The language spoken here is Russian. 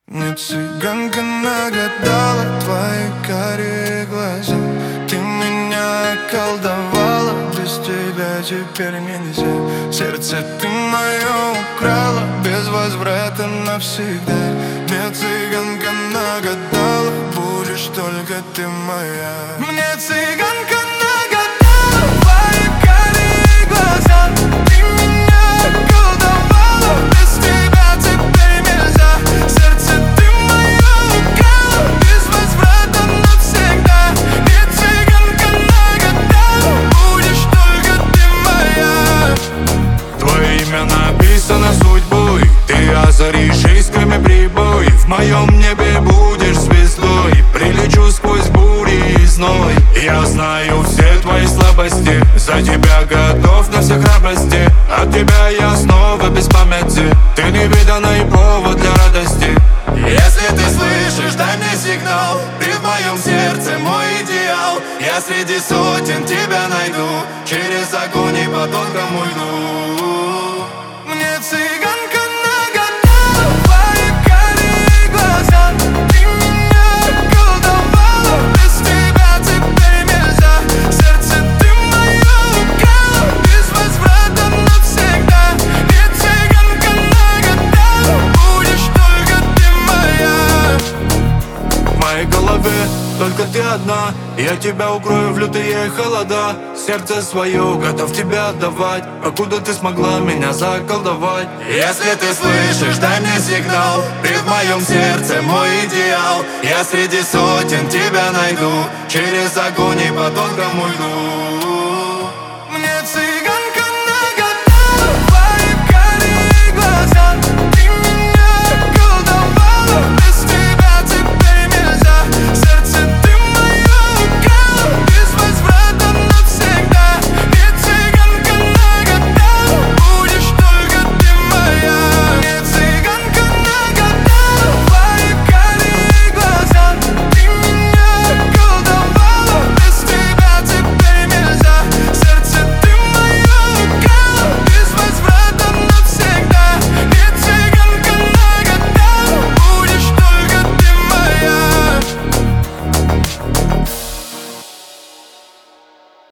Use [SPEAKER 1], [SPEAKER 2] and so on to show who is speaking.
[SPEAKER 1] Мне цыганка нагадала твои карие глаза. Ты меня околдовала, без тебя теперь нельзя. Сердце ты мое украла, без возврата навсегда. Мне цыганка нагадала, будешь только ты моя. Мне цыганка нагадала твои карие глаза. Ты меня околдовала, без тебя теперь нельзя. Сердце ты мое украла, без возврата навсегда. Мне цыганка нагадала, будешь только ты моя.
[SPEAKER 2] Твое имя написано судьбой, ты озаришь искрами прибой. В моем небе будешь звездой, прилечу сквозь бури и зной. Я знаю все твои слабости, за тебя готов на все храбрости. От тебя я снова без памяти, ты невиданный повод для радости.
[SPEAKER 1] Если ты слышишь, дай мне сигнал. Ты в моем сердце мой идеал. Я среди сотен тебя найду, через огонь и по тонкому льду. Мне цыганка нагадала твои карие глаза. Ты меня околдовала, без тебя теперь нельзя. Сердце ты мое украла, без возврата навсегда. Мне цыганка нагадала, будешь только ты моя.
[SPEAKER 2] В моей голове только ты одна, я тебя укрою в лютые холода. Сердце свое готов тебя отдавать, покуда ты смогла меня заколдовать.
[SPEAKER 1] Если ты слышишь, дай мне сигнал. Ты в моем сердце мой идеал. Я среди сотен тебя найду, через огонь и по тонкому льду.